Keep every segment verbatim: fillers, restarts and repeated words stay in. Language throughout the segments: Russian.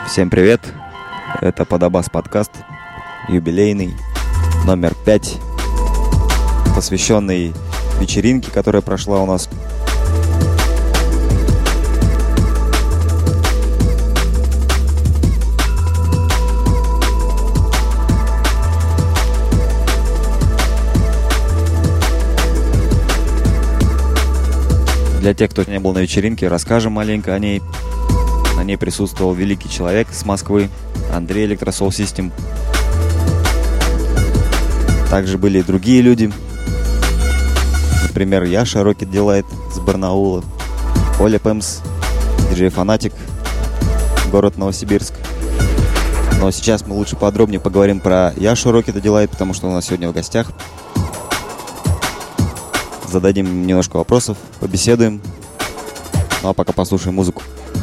Всем привет, это Подабас подкаст, юбилейный, номер пять, посвященный вечеринке, которая прошла у нас. Для тех, кто не был на вечеринке, расскажем маленько о ней. На ней присутствовал великий человек с Москвы, Андрей Electrosol System. Также были и другие люди. Например, Яша Rocket Delight с Барнаула, Оля Пэмс, диджей Фанатик, город Новосибирск. Но сейчас мы лучше подробнее поговорим про Яшу Rocket Delight, потому что у нас сегодня в гостях. Зададим немножко вопросов, побеседуем. Ну а пока послушаем музыку.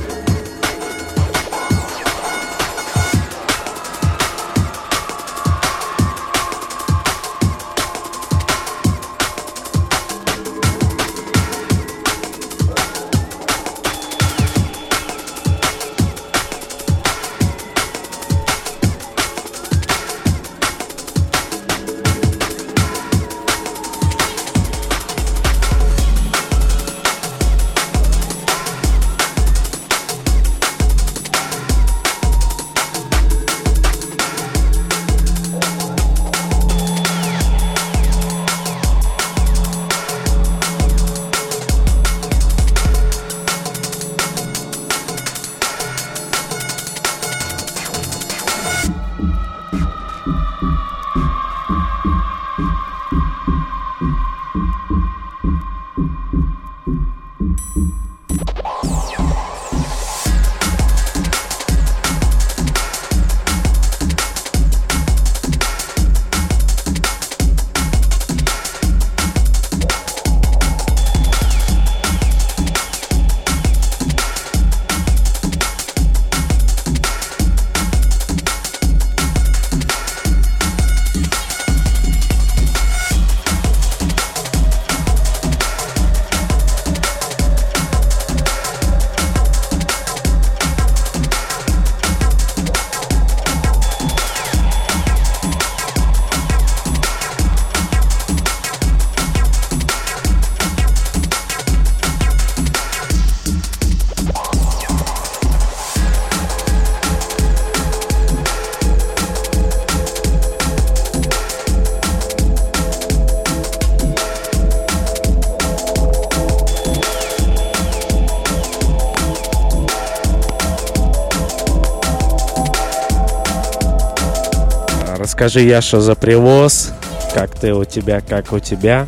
Расскажи, Яша, за привоз. Как ты у тебя, как у тебя?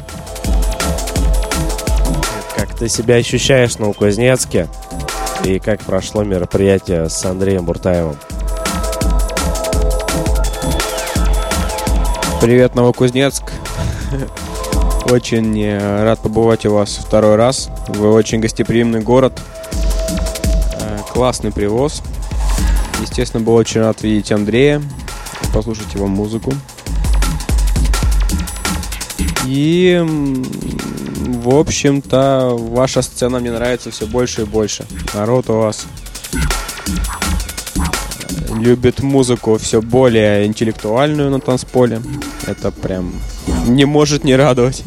Как ты себя ощущаешь в Новокузнецке? И как прошло мероприятие с Андреем Буртаевым? Привет, Новокузнецк. Очень рад побывать у вас второй раз. Вы очень гостеприимный город. Классный привоз. Естественно, был очень рад видеть Андрея, послушать его музыку. И, в общем-то, ваша сцена мне нравится все больше и больше. Народ у вас любит музыку все более интеллектуальную на танцполе. Это прям не может не радовать.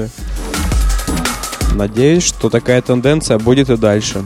Надеюсь, что такая тенденция будет и дальше.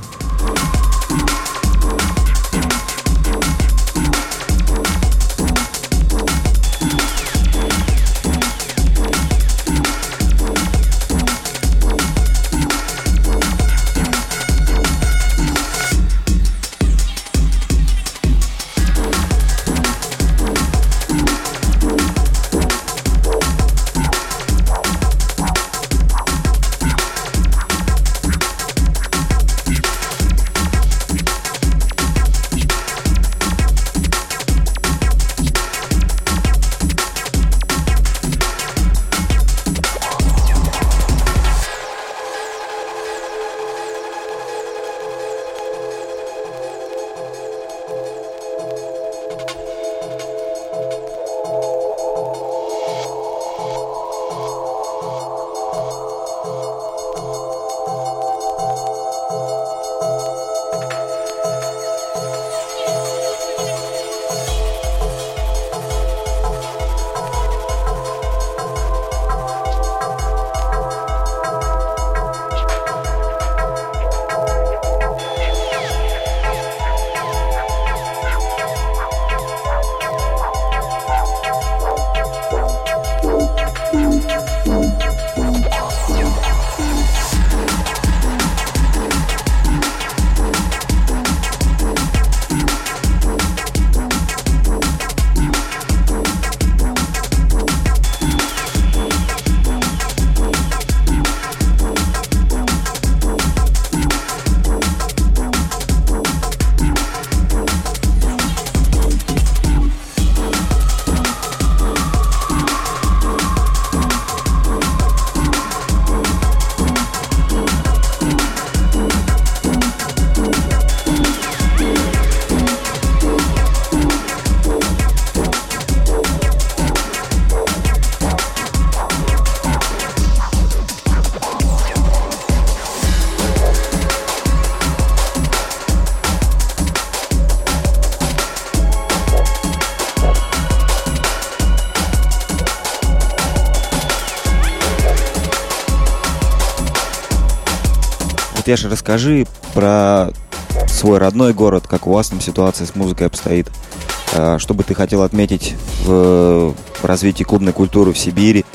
Вот, Яша, расскажи про свой родной город, как у вас там ситуация с музыкой обстоит. Что бы ты хотел отметить в развитии клубной культуры в Сибири?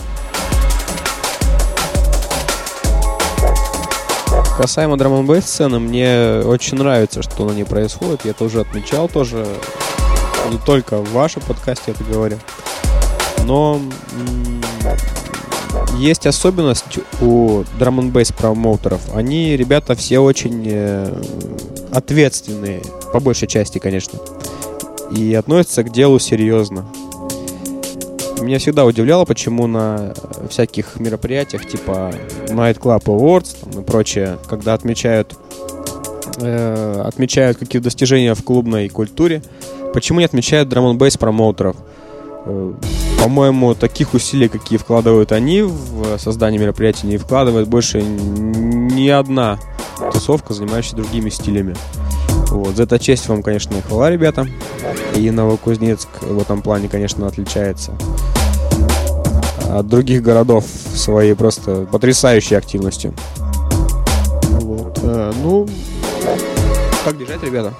Касаемо драм-н-бейс сцены, мне очень нравится, что на ней происходит. Я это уже отмечал тоже, не только в вашем подкасте это говорю. Но м- есть особенность у драм-н-бейс промоутеров. Они, ребята, все очень э, ответственные, по большей части, конечно, и относятся к делу серьезно. Меня всегда удивляло, почему на всяких мероприятиях типа Night Club Awards там, и прочее, когда отмечают, э, отмечают какие-то достижения в клубной культуре, почему не отмечают драм-н-бейс промоутеров? Э, по-моему, таких усилий, какие вкладывают они в создание мероприятий, не вкладывает больше ни одна тусовка, занимающаяся другими стилями. Вот. За это честь вам, конечно, и хвала, ребята. И Новокузнецк в этом плане, конечно, отличается от других городов своей просто потрясающей активностью. Вот. А, ну, как бежать, ребята?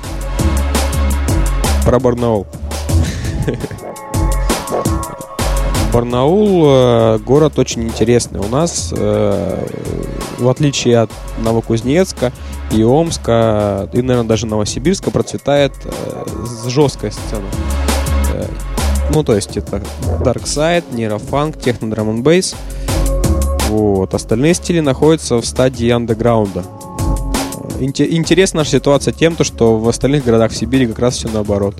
Про Барнаул. Барнаул город очень интересный. У нас, в отличие от Новокузнецка и Омска, и, наверное, даже Новосибирска, процветает жесткая сцена. Ну, то есть это Dark Side, нейрофанк, техно, драм н бейс. Вот. Остальные стили находятся в стадии андеграунда. Интересна наша ситуация тем, что в остальных городах в Сибири как раз все наоборот.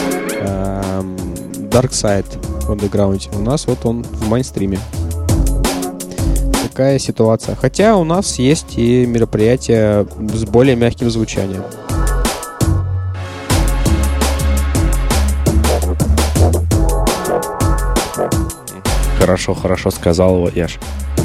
Dark Side в андеграунде. У нас вот он в мейнстриме. Такая ситуация. Хотя у нас есть и мероприятия с более мягким звучанием. Хорошо, хорошо сказал его Яш.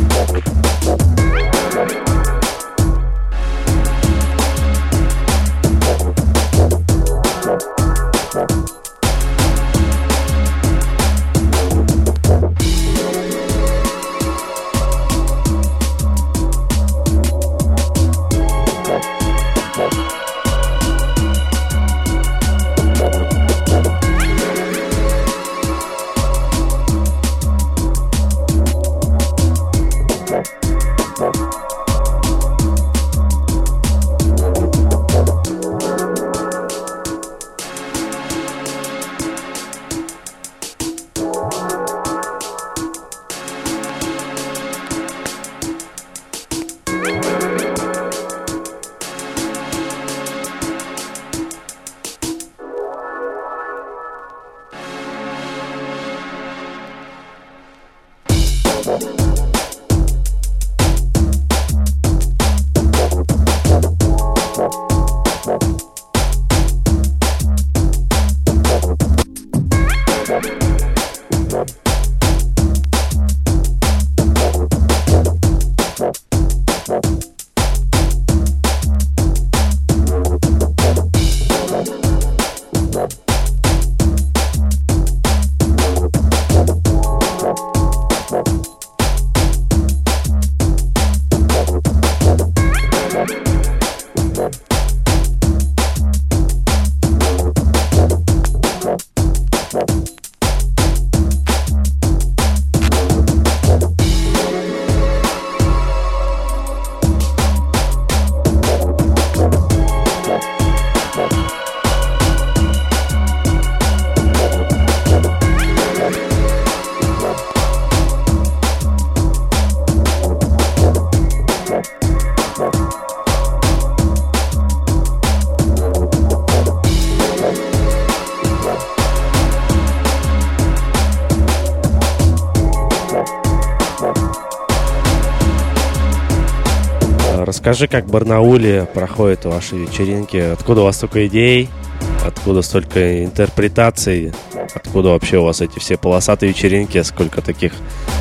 Расскажи, как в Барнауле проходят ваши вечеринки, откуда у вас столько идей, откуда столько интерпретаций, откуда вообще у вас эти все полосатые вечеринки, сколько таких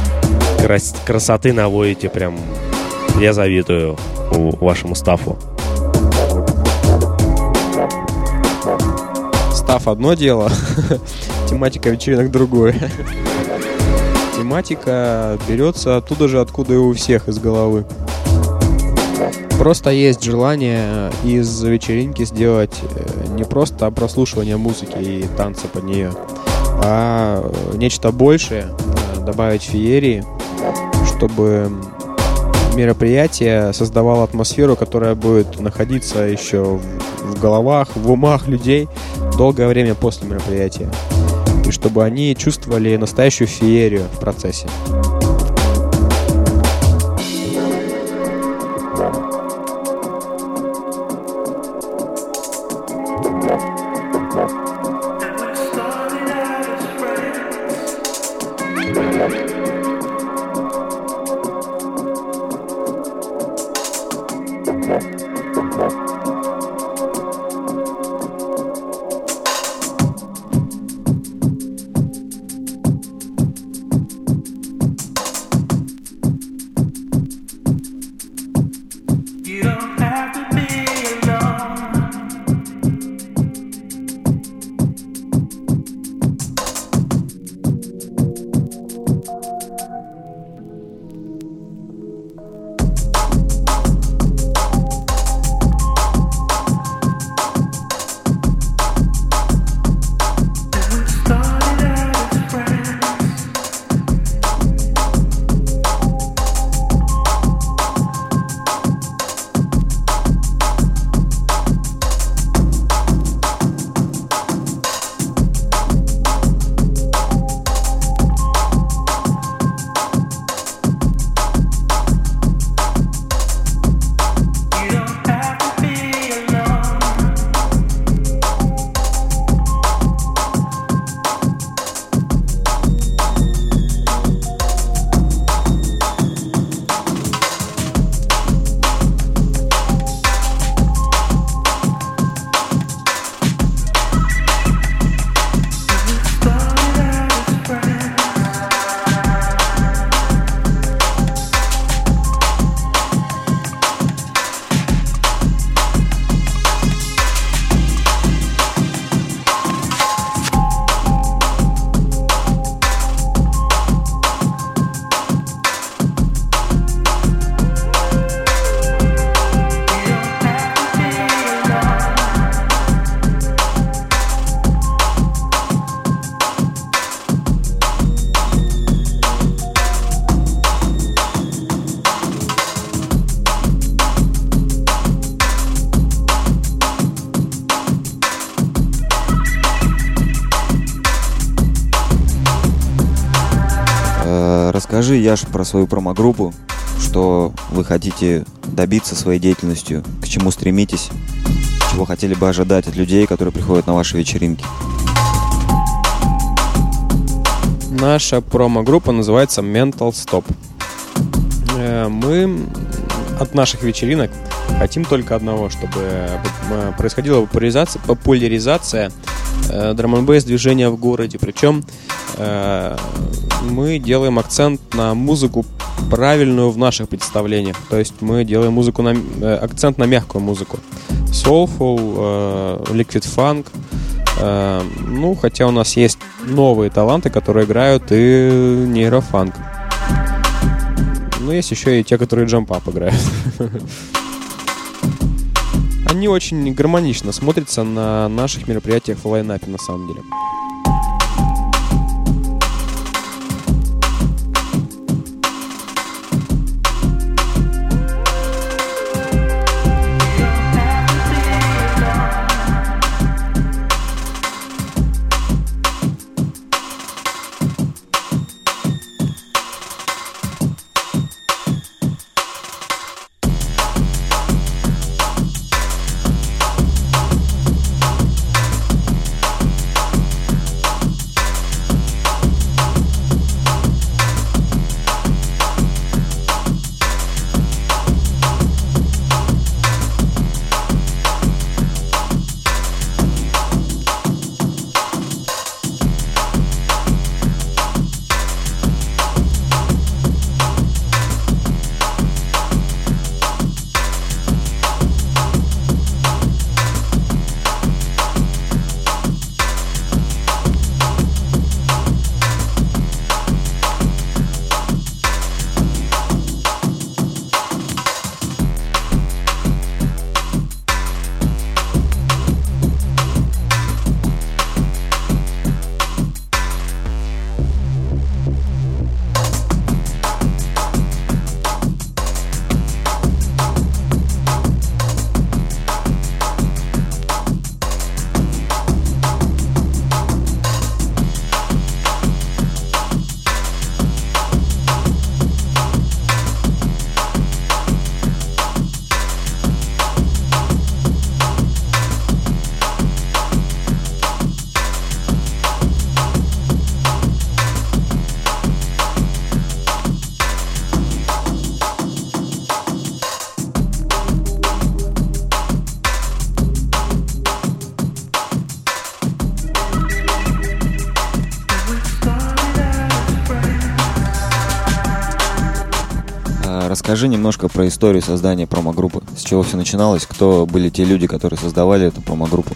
крас- красоты наводите, прям я завидую вашему стафу. Стаф одно дело, тематика вечеринок другое. Тематика берется оттуда же, откуда и у всех, из головы. Просто есть желание из вечеринки сделать не просто прослушивание музыки и танцы под нее, а нечто большее, добавить феерии, чтобы мероприятие создавало атмосферу, которая будет находиться еще в головах, в умах людей долгое время после мероприятия. И чтобы они чувствовали настоящую феерию в процессе. Расскажи, Яш, про свою промо-группу, что вы хотите добиться своей деятельностью, к чему стремитесь, чего хотели бы ожидать от людей, которые приходят на ваши вечеринки. Наша промо-группа называется Mental Stop. Мы от наших вечеринок хотим только одного, чтобы происходила популяризация, популяризация драм-н-бейс движения в городе. Причем мы делаем акцент на музыку правильную в наших представлениях. То есть мы делаем музыку на, акцент на мягкую музыку. Soulful, liquid funk. Ну, хотя у нас есть новые таланты, которые играют и нейрофанк. Но есть еще и те, которые джамп-ап играют. Они очень гармонично смотрятся на наших мероприятиях в лайнапе, на самом деле. Расскажи немножко про историю создания промо-группы. С чего все начиналось? Кто были те люди, которые создавали эту промо-группу?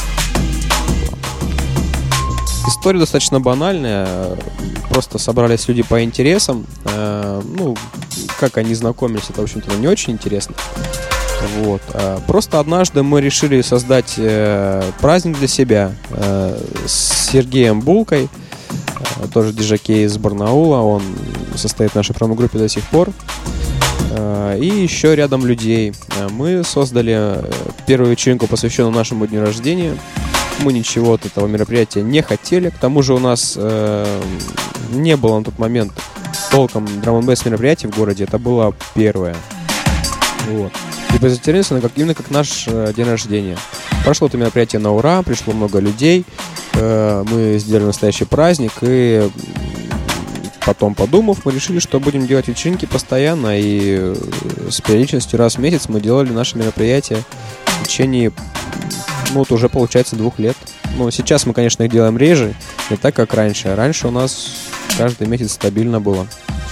История достаточно банальная. Просто собрались люди по интересам. Ну, как они знакомились, это, в общем-то, не очень интересно. Вот. Просто однажды мы решили создать праздник для себя с Сергеем Булкой, тоже диджей из Барнаула. Он состоит в нашей промо-группе до сих пор. И еще рядом людей. Мы создали первую вечеринку, посвященную нашему дню рождения. Мы ничего от этого мероприятия не хотели. К тому же у нас э, не было на тот момент толком драм-н-бейс мероприятий в городе. Это было первое. Вот. И позиционировано как, именно как наш э, день рождения. Прошло это мероприятие на ура, пришло много людей. Э, мы сделали настоящий праздник. И потом, подумав, мы решили, что будем делать вечеринки постоянно. И с периодичностью раз в месяц мы делали наши мероприятия в течение... Ну, вот уже получается двух лет. Ну, сейчас мы, конечно, их делаем реже, не так, как раньше. Раньше у нас каждый месяц стабильно было.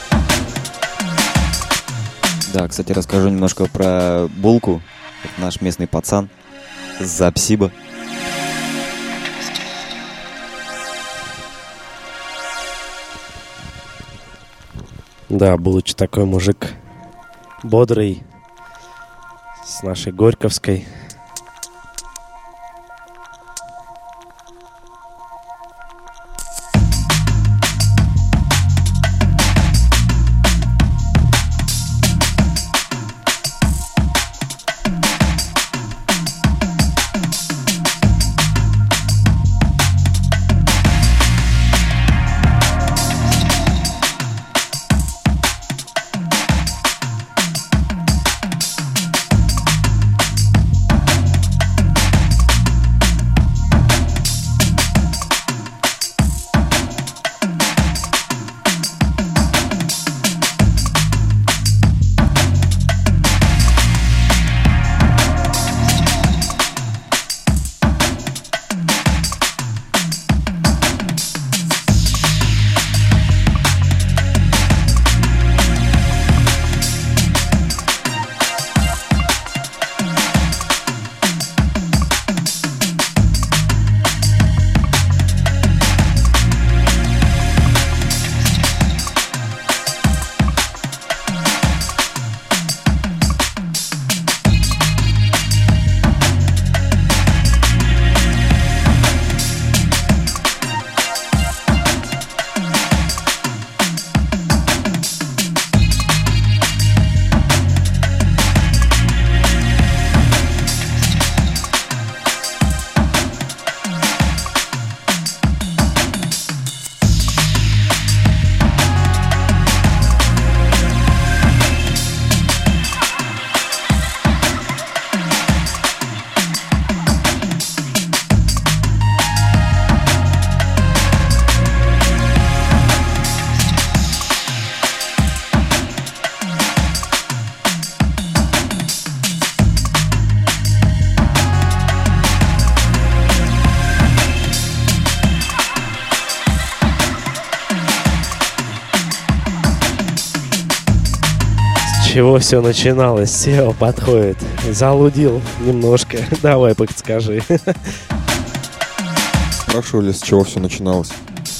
Да, кстати, расскажу немножко про Булку. Это наш местный пацан с Запсиба. Да, Булыч такой мужик бодрый, с нашей Горьковской. С чего все начиналось? Сео подходит. Залудил немножко. Давай, подскажи. Спрашивали, с чего все начиналось.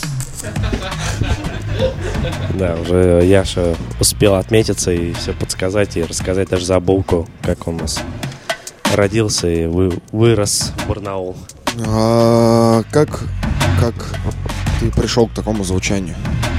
Да, уже Яша успел отметиться и все подсказать, и рассказать даже за Булку, как он у нас родился и вы, вырос в Барнаул. А как, как ты пришел к такому звучанию?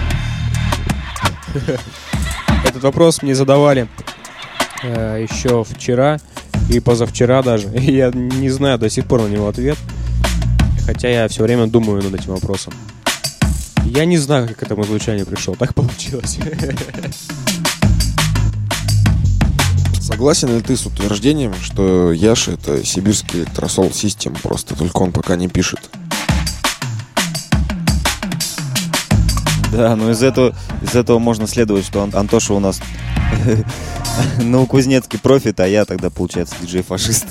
Этот вопрос мне задавали э, еще вчера и позавчера даже. И я не знаю до сих пор на него ответ. Хотя я все время думаю над этим вопросом. Я не знаю, как к этому звучанию пришел. Так получилось. Согласен ли ты с утверждением, что Яша — это сибирский электросол систем, просто только он пока не пишет? Да, ну из этого, из этого можно следовать, что Ан- Антоша у нас новокузнецкий профит, а я тогда, получается, диджей-фашист.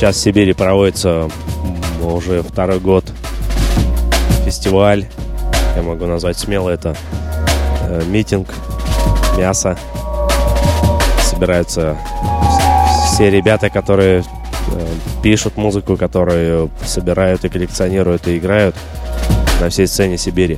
сейчас в Сибири проводится уже второй год фестиваль. Я могу назвать смело это э, митинг мяса. Собираются все ребята, которые э, пишут музыку, которые собирают и коллекционируют и играют на всей сцене Сибири.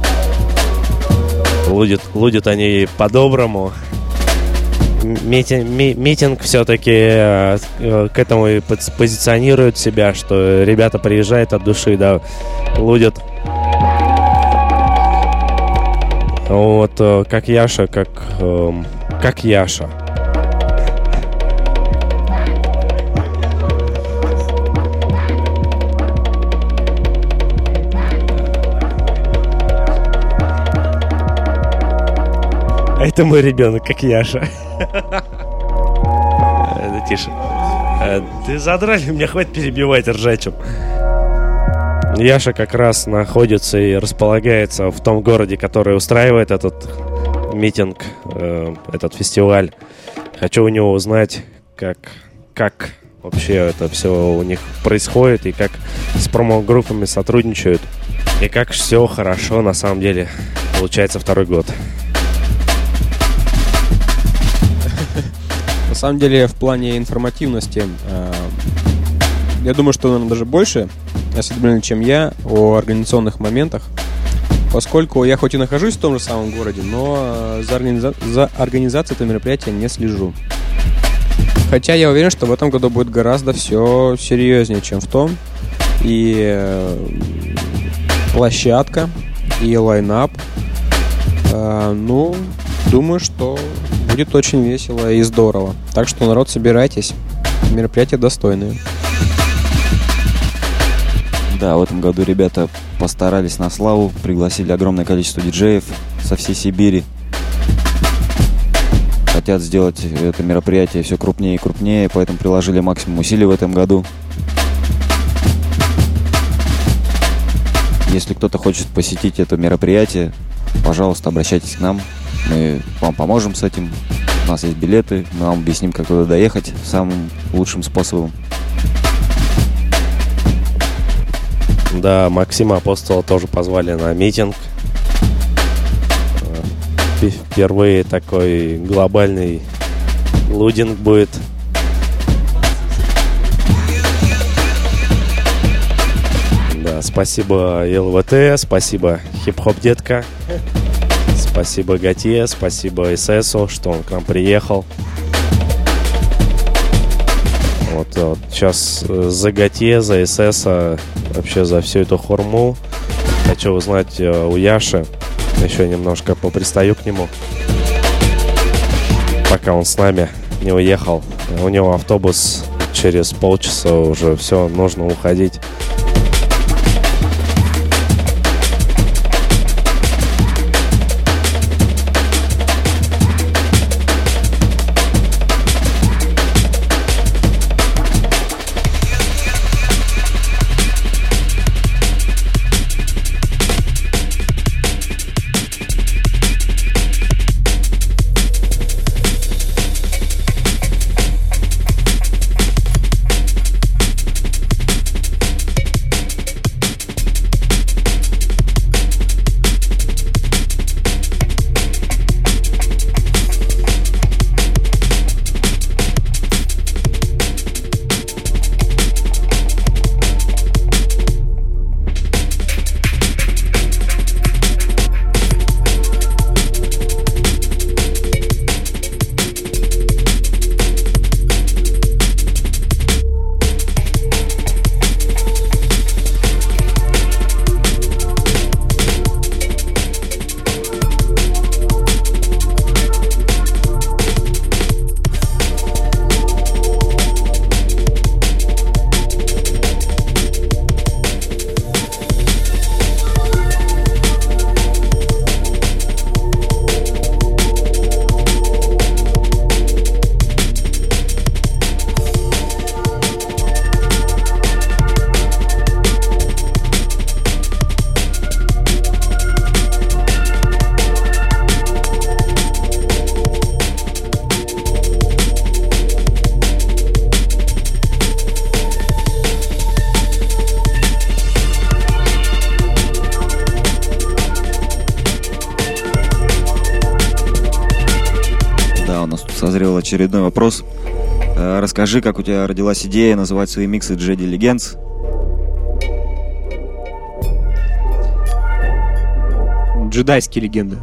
Лудят, лудят они по-доброму. Митинг, ми, митинг все-таки э, к этому и позиционирует себя, что ребята приезжают от души, да, лудят. Вот, э, как Яша, как, э, как Яша. А это мой ребенок, как Яша. Это тише. Ты задрали, меня хватит перебивать ржачем. Яша как раз находится и располагается в том городе, который устраивает этот митинг, этот фестиваль. Хочу у него узнать, как, как вообще это все у них происходит, и как с промо-группами сотрудничают, и как все хорошо на самом деле получается второй год. На самом деле, в плане информативности, э, я думаю, что, наверное, даже больше осведомлены, чем я, о организационных моментах, поскольку я хоть и нахожусь в том же самом городе, но за, организа- за организацией этого мероприятия не слежу. Хотя я уверен, что в этом году будет гораздо все серьезнее, чем в том. И э, площадка, и лайнап. Э, ну, думаю, что будет очень весело и здорово. Так что, народ, собирайтесь. Мероприятия достойные. Да, в этом году ребята постарались на славу, пригласили огромное количество диджеев со всей Сибири. Хотят сделать это мероприятие все крупнее и крупнее, поэтому приложили максимум усилий в этом году. Если кто-то хочет посетить это мероприятие, пожалуйста, обращайтесь к нам. Мы вам поможем с этим. У нас есть билеты, мы вам объясним, как туда доехать самым лучшим способом. Да, Максима Апостола тоже позвали на митинг. Впервые такой глобальный лудинг будет. Да, спасибо ЛВТ, спасибо Хип-Хоп Детка. Спасибо Готье, спасибо ССу, что он к нам приехал. Вот, вот сейчас за Готье, за ССа, вообще за всю эту хурму хочу узнать у Яши. Еще немножко попристаю к нему, пока он с нами не уехал. У него автобус через полчаса уже, все, нужно уходить. назрел очередной вопрос. Э, расскажи, как у тебя родилась идея называть свои миксы Jedi Legends? Джедайские легенды.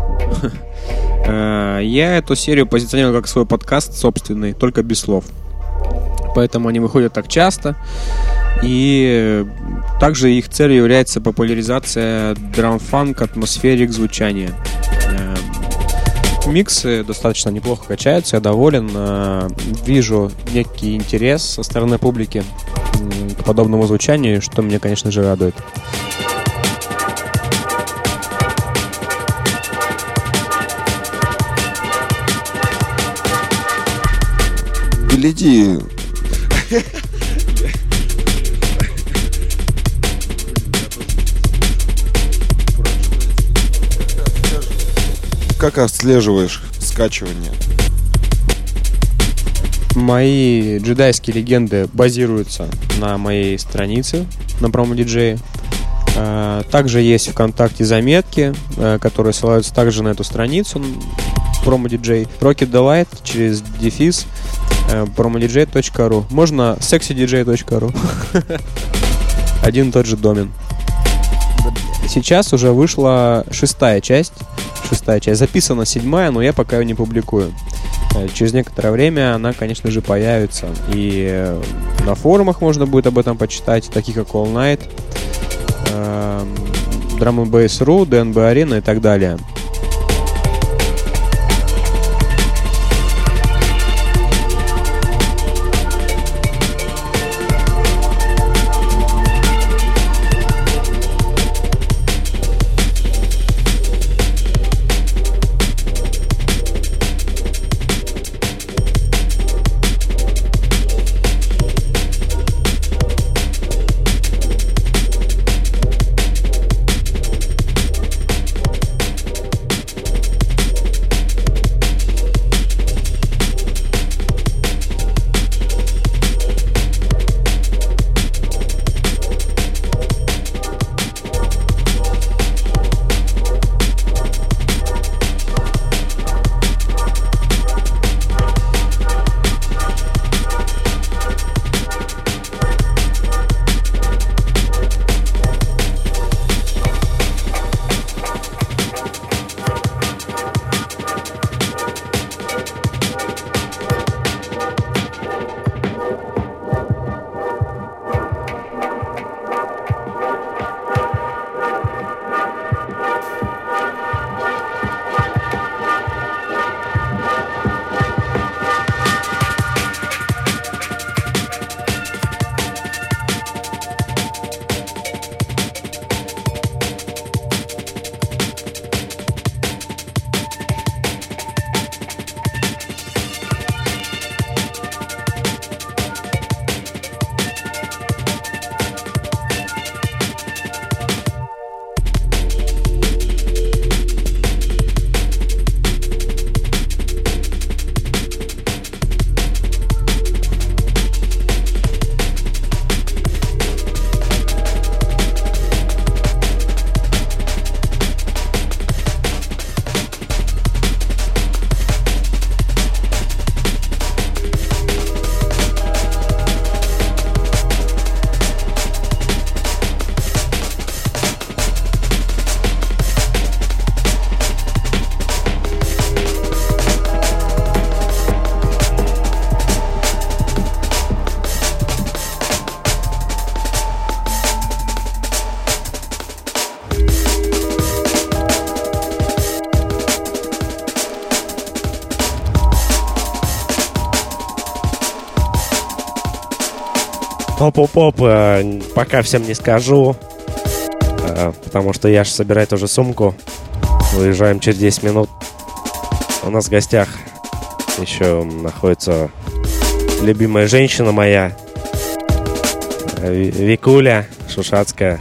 Я эту серию позиционировал как свой подкаст собственный, только без слов. Поэтому они выходят так часто. И также их целью является популяризация драмфанк, атмосферик, звучания. Миксы достаточно неплохо качаются, я доволен. Вижу некий интерес со стороны публики к подобному звучанию, что меня, конечно же, радует. Гляди. Как отслеживаешь скачивание? Мои джедайские легенды базируются на моей странице на промо-диджее. Также есть ВКонтакте заметки, которые ссылаются также на эту страницу промо-диджей. Rocket Delight через дефис promodj точка ру. Можно sexydj точка ру. Один и тот же домен. Сейчас уже вышла шестая часть. Шестая часть. Записана седьмая, но я пока ее не публикую. Через некоторое время она, конечно же, появится. И на форумах можно будет об этом почитать, таких как All Night, Drum and Bass точка ру, ди эн би Arena и так далее. Оп-оп-оп, пока всем не скажу, потому что Яша собирает уже сумку. Выезжаем через десять минут. У нас в гостях еще находится любимая женщина моя, Викуля Шушацкая.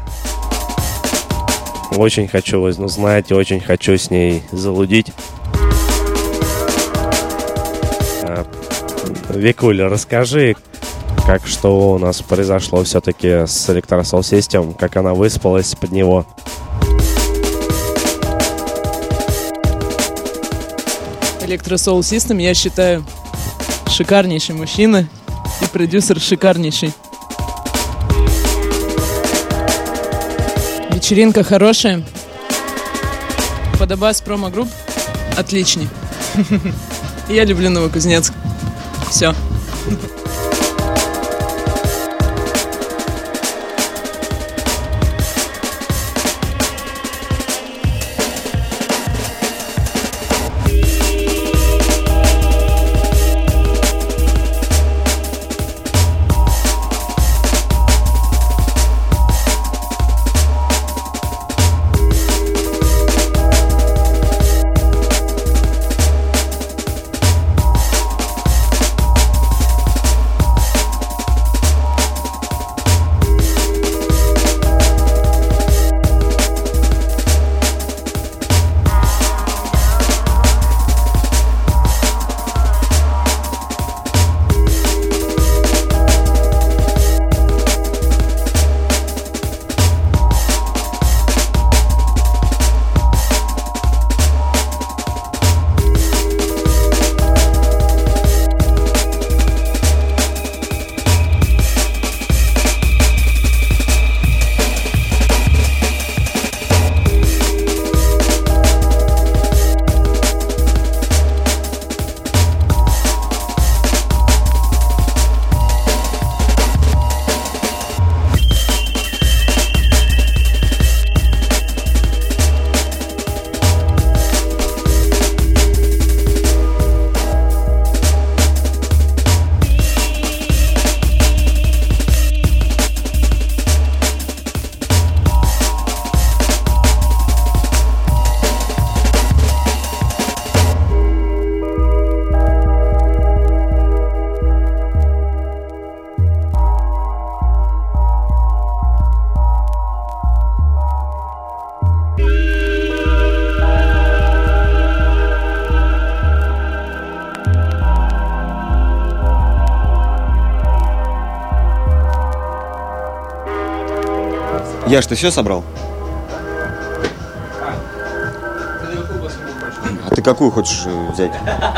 Очень хочу узнать, очень хочу с ней залудить. Викуля, расскажи, как что у нас произошло все-таки с Electrosol System, как она выспалась под него. Electro Soul System, я считаю, шикарнейший мужчина и продюсер шикарнейший. Вечеринка хорошая. Подобас промо-групп отличный. Я люблю Новокузнецк. Все. Яш, ты все собрал? А ты какую хочешь э, взять?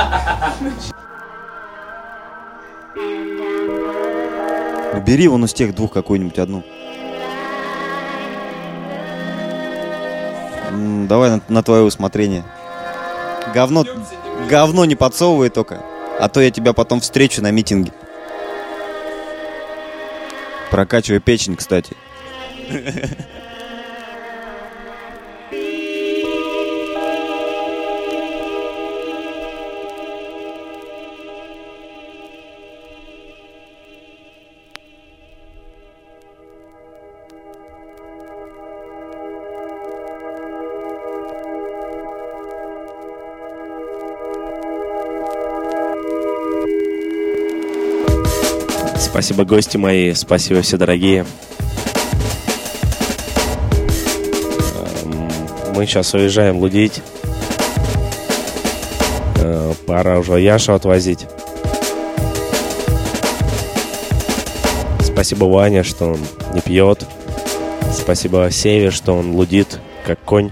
Ну, бери вон из тех двух какую-нибудь одну. М, давай на, на твое усмотрение. Говно, говно не подсовывай только, а то я тебя потом встречу на митинге. Прокачивай печень, кстати. Спасибо, гости мои, спасибо, все дорогие. Мы сейчас уезжаем лудить. Пора уже Яшу отвозить. Спасибо Ване, что он не пьет. Спасибо Севе, что он лудит, как конь.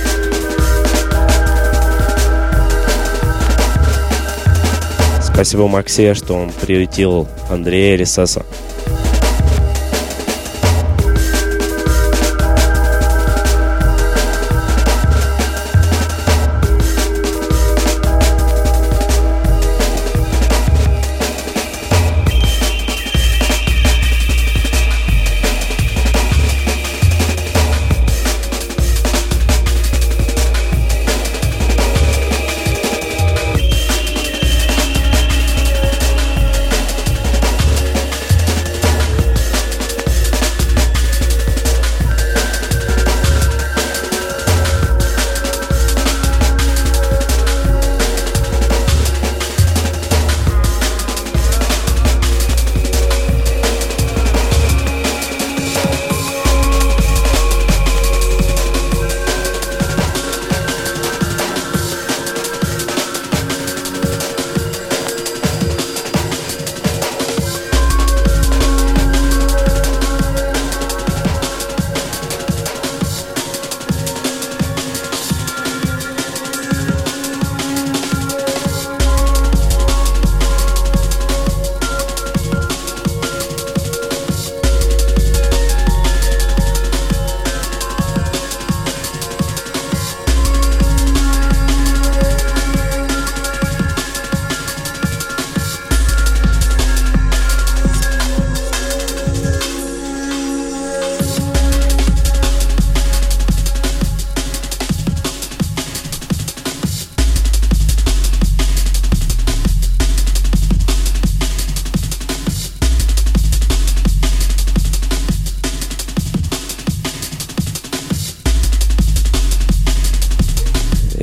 Спасибо Максе, что он приютил Андрея Рисаса.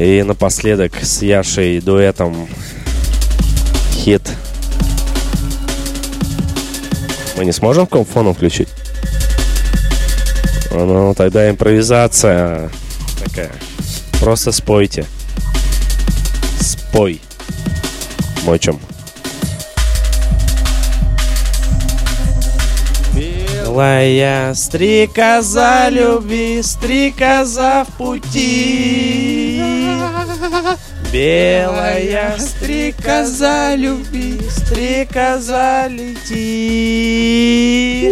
И напоследок с Яшей дуэтом хит. Мы не сможем комфону включить? Ну, тогда импровизация такая. Просто спойте. Спой. Мочим. Белая стрекоза любви, стрекоза в пути. Белая стрекоза любви, стрекоза лети.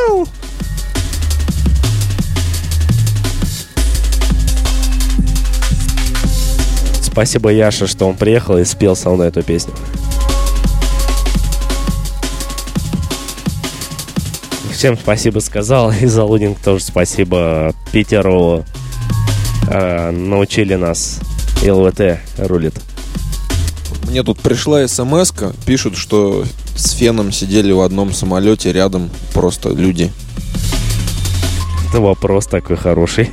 Спасибо Яше, что он приехал и спел со мной эту песню. Всем спасибо сказал, и Залудин тоже спасибо. Питеру э, научили нас. ЛВТ рулит. Мне тут пришла смс-ка, пишут, что с Феном сидели в одном самолете рядом просто люди. Это вопрос такой хороший.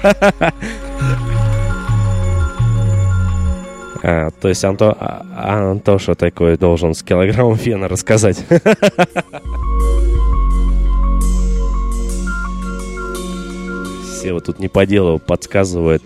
А, то есть Анто, а, Антоша такой должен с килограммом фена рассказать. Все вот тут не по делу подсказывают.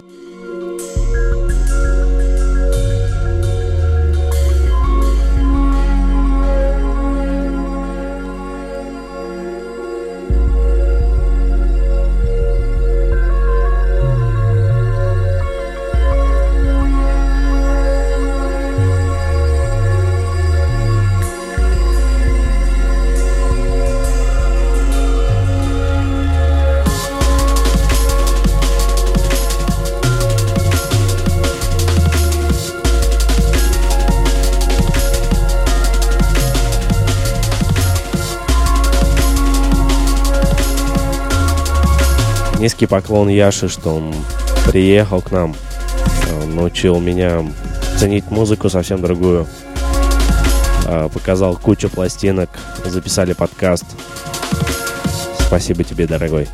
Низкий поклон Яше, что он приехал к нам, научил меня ценить музыку совсем другую, показал кучу пластинок, записали подкаст. Спасибо тебе, дорогой.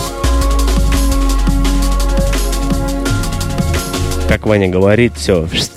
Как Ваня говорит, все,